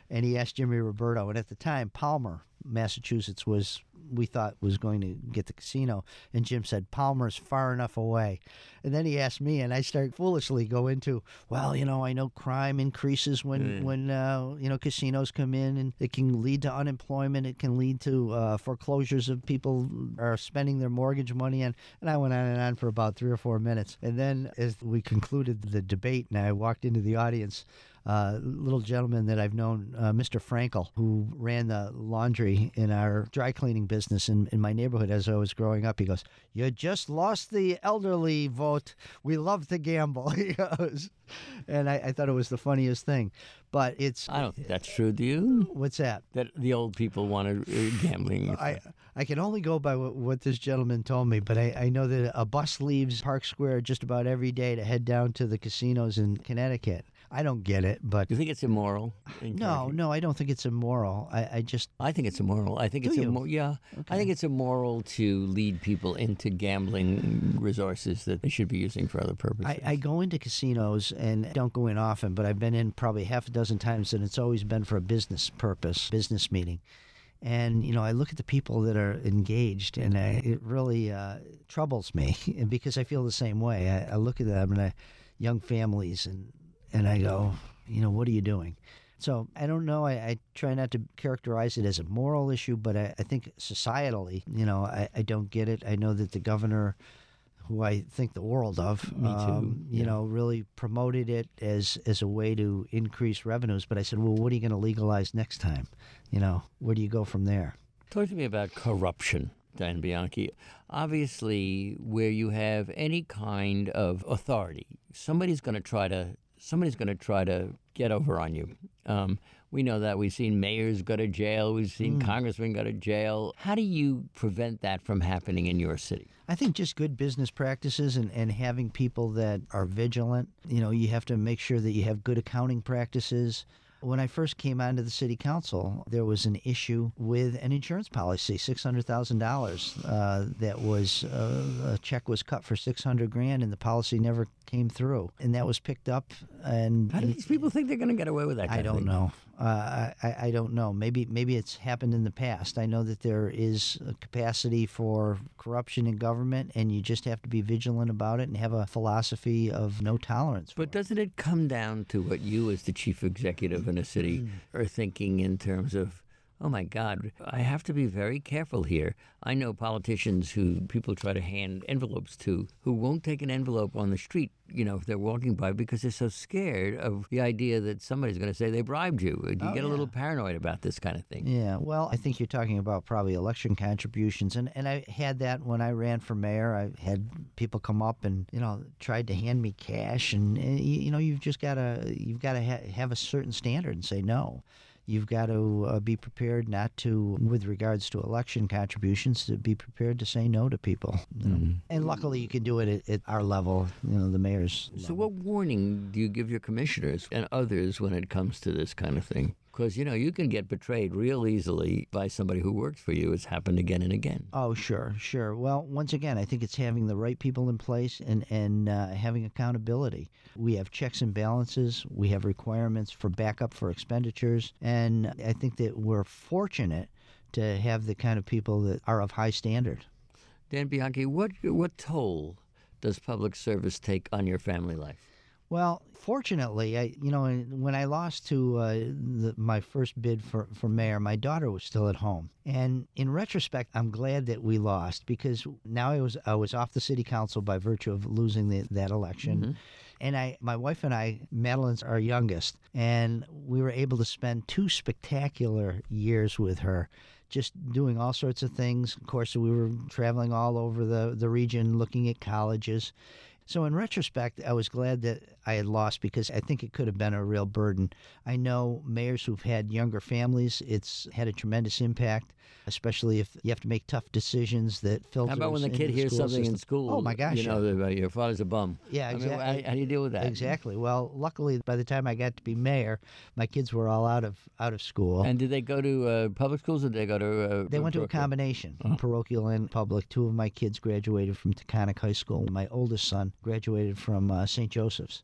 B: and he asked Jimmy Roberto. And at the time, Palmer, Massachusetts, was we thought was going to get the casino, and Jim said Palmer's far enough away. And then he asked me, and I started foolishly go into, well, you know, I know crime increases when
A: Mm.
B: when uh, you know casinos come in, and it can lead to unemployment. It can lead to uh, foreclosures of people are spending their mortgage money, and and I went on and on for about three or four minutes. And then as we concluded the debate, and I walked into the audience. Uh, little gentleman that I've known, uh, Mister Frankel, who ran the laundry in our dry cleaning business in, in my neighborhood as I was growing up. He goes, "You just lost the elderly vote. We love to gamble." He goes, and I, I thought it was the funniest thing. But it's
A: I don't think that's true, do you?
B: what's that?
A: That the old people wanted uh, gambling.
B: I I can only go by what, what this gentleman told me, but I, I know that a bus leaves Park Square just about every day to head down to the casinos in Connecticut. I don't get it, but
A: Do you think it's immoral?
B: no,
A: encouraging?
B: no, I don't think it's immoral. I, I just
A: I think it's immoral. I think
B: Do
A: it's
B: you?
A: immoral. Yeah, I think it's immoral to lead people into gambling resources that they should be using for other purposes.
B: I, I go into casinos and don't go in often, but I've been in probably half a dozen times, and it's always been for a business purpose, business meeting. And, you know, I look at the people that are engaged, and I, it really uh, troubles me because I feel the same way. I, I look at them and I, young families, and, and I go, you know, what are you doing? So I don't know. I, I try not to characterize it as a moral issue, but I, I think societally, you know, I, I don't get it. I know that the governor, who I think the world of,
A: Me too,
B: um, you
A: yeah.
B: know, really promoted it as as a way to increase revenues. But I said, well, what are you going to legalize next time? You know, where do you go from there?
A: Talk to me about corruption, Dan Bianchi. Obviously, where you have any kind of authority, somebody's going to try to somebody's going to try to get over on you. Um, we know that. We've seen mayors go to jail. We've seen congressmen go to jail. How do you prevent that from happening in your city?
B: I think just good business practices and, and having people that are vigilant. You know, you have to make sure that you have good accounting practices. When I first came onto the city council, there was an issue with an insurance policy, six hundred thousand dollars. Uh, that was uh, a check was cut for six hundred grand, and the policy never came through. And that was picked up. And
A: How do these people think they're going to get away with that kind
B: I
A: of
B: don't
A: thing?
B: know. Uh, I, I don't know. Maybe maybe it's happened in the past. I know that there is a capacity for corruption in government, and you just have to be vigilant about it and have a philosophy of no tolerance. For
A: But doesn't it come down to what you, as the chief executive in a city, are thinking in terms of, oh my God, I have to be very careful here. I know politicians who people try to hand envelopes to who won't take an envelope on the street, you know, if they're walking by because they're so scared of the idea that somebody's going to say they bribed you. Do you
B: Oh,
A: get a little
B: yeah.
A: paranoid about this kind of thing?
B: Yeah, well, I think you're talking about probably election contributions, and, and I had that when I ran for mayor. I had people come up and you know tried to hand me cash, and, and you, you know you've just got to you've got to ha- have a certain standard and say no. You've got to uh, be prepared not to, with regards to election contributions, to be prepared to say no to people. you know. And luckily, you can do it at, at our level, you know, the mayor's.
A: So what warning do you give your commissioners and others when it comes to this kind of thing? Because, you know, you can get betrayed real easily by somebody who works for you. It's happened again and again.
B: Oh, sure, sure. Well, once again, I think it's having the right people in place and, and uh, having accountability. We have checks and balances. We have requirements for backup for expenditures. And I think that we're fortunate to have the kind of people that are of high standard.
A: Dan Bianchi, what what toll does public service take on your family life?
B: Well, fortunately, I you know when I lost to uh, the, my first bid for, for mayor, my daughter was still at home, and in retrospect, I'm glad that we lost because now I was I was off the city council by virtue of losing the, that election.
A: Mm-hmm.
B: And I, my wife and I, Madeline's our youngest, and we were able to spend two spectacular years with her, just doing all sorts of things. Of course, we were traveling all over the, the region, looking at colleges. So in retrospect, I was glad that I had lost because I think it could have been a real burden. I know mayors who've had younger families, it's had a tremendous impact, especially if you have to make tough decisions that filter.
A: How about when the kid hears something in school?
B: Oh, my gosh,
A: You know,
B: yeah.
A: that, uh, your father's a bum.
B: Yeah,
A: I mean,
B: exactly.
A: how, how do you deal with that?
B: Exactly. Well, luckily, by the time I got to be mayor, my kids were all out of out of school.
A: And did they go to uh, public schools or did they go to... Uh,
B: They went to a
A: parochial?
B: combination, parochial and public. Two of my kids graduated from Taconic High School. My oldest son graduated from uh, Saint Joseph's.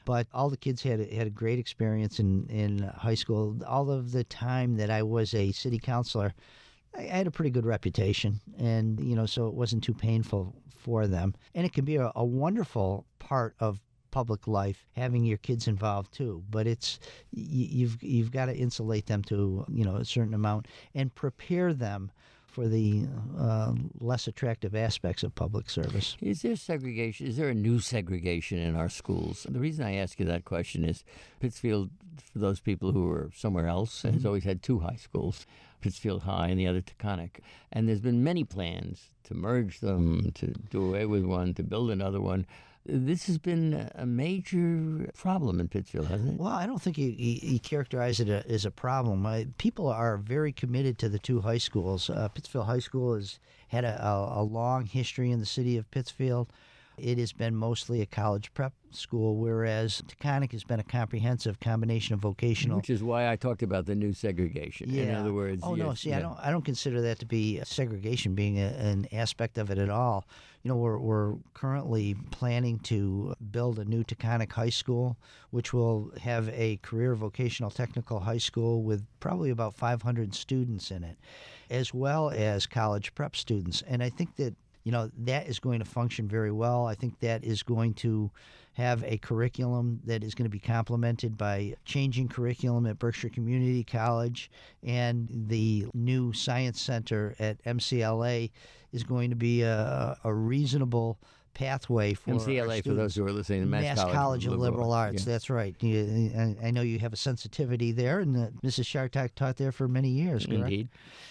B: But all the kids had a, had a great experience in, in high school. All of the time that I was a city councilor, I had a pretty good reputation, and you know, so it wasn't too painful for them. And it can be a, a wonderful part of public life having your kids involved too. But it's you, you've you've got to insulate them to you know a certain amount and prepare them for the uh, less attractive aspects of public service.
A: Is there segregation? Is there a new segregation in our schools? The reason I ask you that question is Pittsfield, for those people who are somewhere else, mm-hmm. has always had two high schools, Pittsfield High and the other Taconic. And there's been many plans to merge them, to do away with one, to build another one. This has been a major problem in Pittsfield, hasn't it?
B: Well, I don't think you, you, you characterize it a, as a problem. Uh, people are very committed to the two high schools. Uh, Pittsfield High School has had a, a, a long history in the city of Pittsfield. It has been mostly a college prep school, whereas Taconic has been a comprehensive combination of vocational.
A: Which is why I talked about the new segregation.
B: Yeah.
A: In other words,
B: oh no, see, yeah. I don't, I don't consider that to be segregation being a, an aspect of it at all. You know, we're we're currently planning to build a new Taconic High School, which will have a career vocational technical high school with probably about five hundred students in it, as well as college prep students. And I think that you know, that is going to function very well. I think that is going to have a curriculum that is going to be complemented by changing curriculum at Berkshire Community College, and the new science center at M C L A is going to be a, a reasonable pathway for
A: M C L A, for those who are listening, the Mass,
B: Mass
A: College,
B: College of Liberal, Liberal Arts.
A: Yeah.
B: That's right. You, I, I know you have a sensitivity there, and uh, Missus Shartak taught there for many years, correct?
A: Indeed.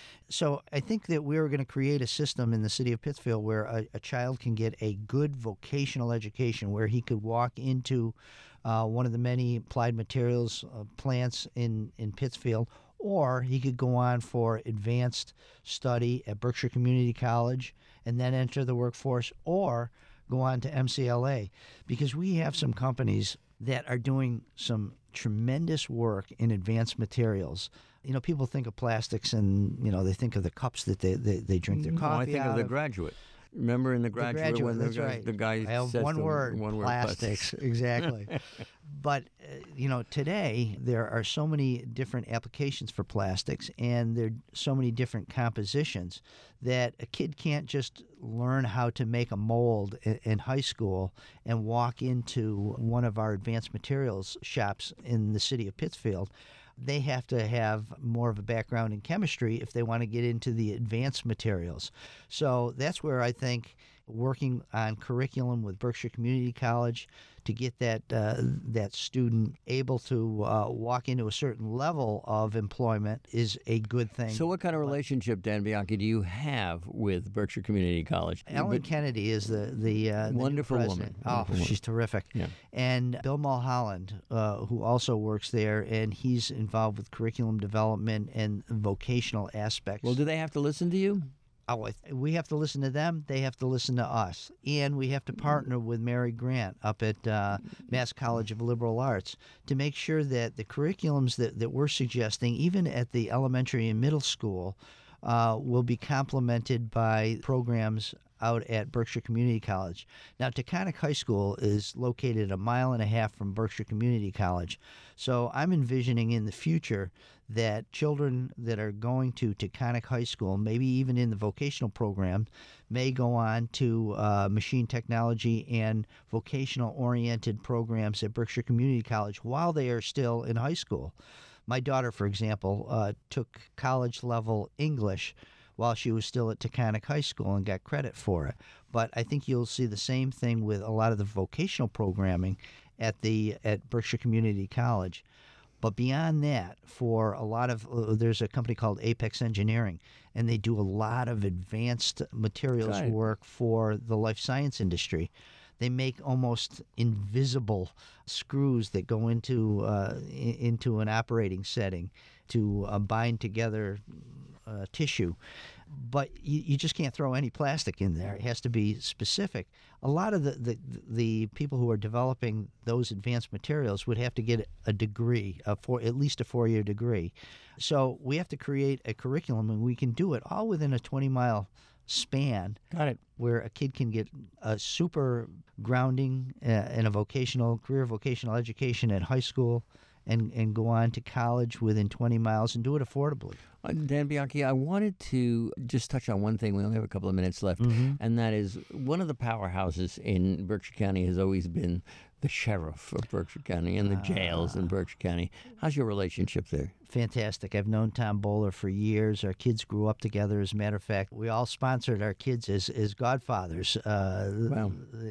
B: So I think that we're going to create a system in the city of Pittsfield where a, a child can get a good vocational education, where he could walk into uh, one of the many applied materials uh, plants in, in Pittsfield, or he could go on for advanced study at Berkshire Community College and then enter the workforce, or go on to M C L A, because we have some companies that are doing some tremendous work in advanced materials. You know, people think of plastics and, you know, they think of the cups that they, they, they drink their coffee
A: No, I think
B: out
A: of The
B: of.
A: Graduate. Remember in The Graduate,
B: the graduate
A: when the
B: that's
A: guy,
B: right.
A: the guy
B: I have
A: says
B: one
A: the
B: word,
A: one word
B: plastics, exactly. But, uh, you know, today there are so many different applications for plastics, and there are so many different compositions that a kid can't just learn how to make a mold in, in high school and walk into one of our advanced materials shops in the city of Pittsfield. They have to have more of a background in chemistry if they want to get into the advanced materials. So that's where I think working on curriculum with Berkshire Community College to get that uh, that student able to uh, walk into a certain level of employment is a good thing.
A: So what kind of relationship, Dan Bianchi, do you have with Berkshire Community College?
B: Ellen
A: but,
B: Kennedy is the the, uh, the
A: wonderful
B: new
A: woman.
B: Oh,
A: Wonderful
B: she's
A: woman.
B: terrific.
A: Yeah.
B: And Bill Mulholland, uh, who also works there, and he's involved with curriculum development and vocational aspects.
A: Well, do they have to listen to you?
B: Oh, we have to listen to them. They have to listen to us. And we have to partner with Mary Grant up at uh, Mass College of Liberal Arts to make sure that the curriculums that, that we're suggesting, even at the elementary and middle school, uh, will be complemented by programs out at Berkshire Community College. Now, Taconic High School is located a mile and a half from Berkshire Community College. So I'm envisioning in the future that children that are going to Taconic High School, maybe even in the vocational program, may go on to uh, machine technology and vocational-oriented programs at Berkshire Community College while they are still in high school. My daughter, for example, uh, took college-level English while she was still at Taconic High School and got credit for it. But I think you'll see the same thing with a lot of the vocational programming at the at Berkshire Community College. But beyond that, for a lot of, uh, there's a company called Apex Engineering, and they do a lot of advanced materials
A: Right.
B: work for the life science industry. They make almost invisible screws that go into uh, i- into an operating setting to uh, bind together uh, tissue. But you, you just can't throw any plastic in there. It has to be specific. A lot of the, the, the people who are developing those advanced materials would have to get a degree, a four, at least a four-year degree. So we have to create a curriculum, and we can do it all within a twenty-mile span.
A: Got it.
B: Where a kid can get a super grounding uh, and a vocational career, vocational education at high school, and, and go on to college within twenty miles and do it affordably.
A: Uh, Dan Bianchi, I wanted to just touch on one thing. We only have a couple of minutes left,
B: Mm-hmm.
A: and that is one of the powerhouses in Berkshire County has always been the sheriff of Berkshire County and the jails in Berkshire County. How's your relationship there?
B: Fantastic. I've known Tom Bowler for years. Our kids grew up together. As a matter of fact, we all sponsored our kids as, as godfathers. Uh,
A: Wow.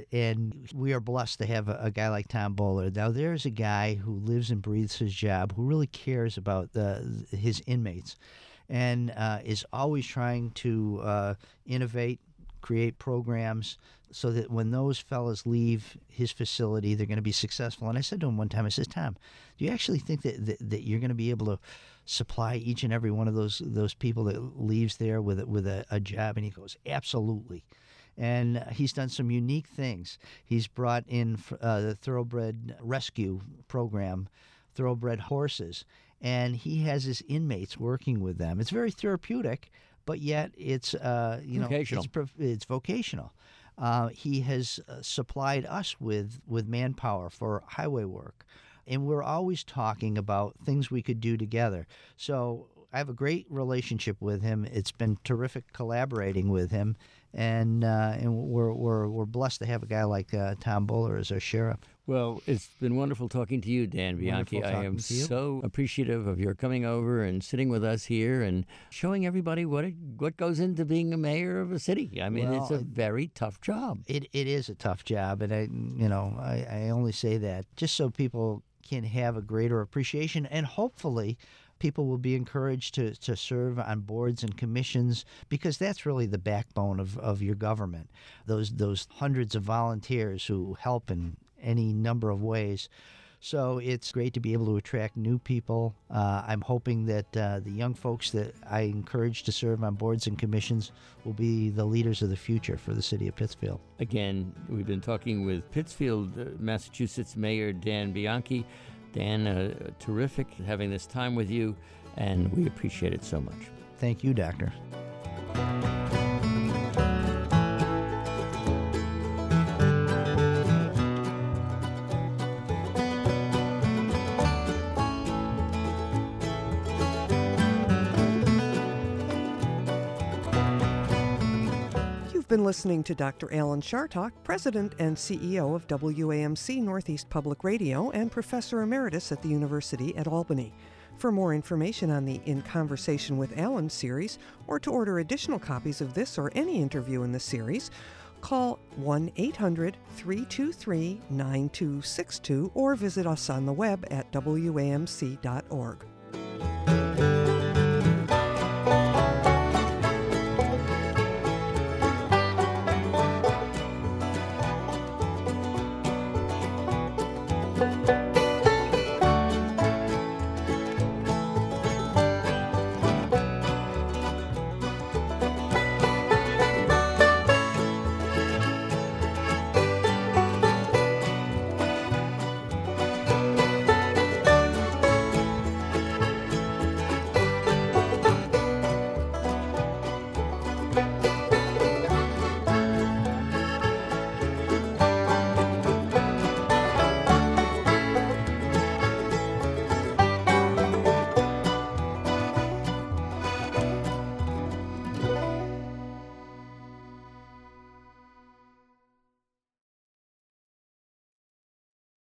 B: And we are blessed to have a, a guy like Tom Bowler. Now, there's a guy who lives and breathes his job, who really cares about the, his inmates, and uh, is always trying to uh, innovate, create programs so that when those fellas leave his facility, they're going to be successful. And I said to him one time, I said, Tom, do you actually think that, that, that you're going to be able to supply each and every one of those those people that leaves there with, with a, a job? And he goes, absolutely. And he's done some unique things. He's brought in uh, the thoroughbred rescue program, thoroughbred horses, and he has his inmates working with them. It's very therapeutic, but yet it's uh, you know
A: Vocational.
B: it's, prof- it's vocational. Uh, he has uh, supplied us with, with manpower for highway work, and we're always talking about things we could do together. So I have a great relationship with him. It's been terrific collaborating with him, and uh, and we're, we're we're blessed to have a guy like uh, Tom Bowler as our sheriff.
A: Well, it's been wonderful talking to you, Dan Bianchi.
B: Wonderful
A: I am
B: talking to you.
A: so appreciative of your coming over and sitting with us here and showing everybody what it, what goes into being a mayor of a city. I mean,
B: Well,
A: it's a very tough job.
B: It it is a tough job, and I you know I, I only say that just so people can have a greater appreciation, and hopefully people will be encouraged to, to serve on boards and commissions, because that's really the backbone of, of your government. Those those hundreds of volunteers who help in any number of ways. So it's great to be able to attract new people. Uh, I'm hoping that uh, the young folks that I encourage to serve on boards and commissions will be the leaders of the future for the city of Pittsfield.
A: Again, we've been talking with Pittsfield, uh, Massachusetts Mayor Dan Bianchi. Dan, uh, terrific having this time with you, and we appreciate it so much.
B: Thank you, Doctor.
C: You've been listening to Doctor Alan Chartock, President and C E O of W A M C Northeast Public Radio and Professor Emeritus at the University at Albany. For more information on the In Conversation with Alan series, or to order additional copies of this or any interview in the series, call one eight hundred, three two three, nine two six two or visit us on the web at W A M C dot org.
B: Thank you.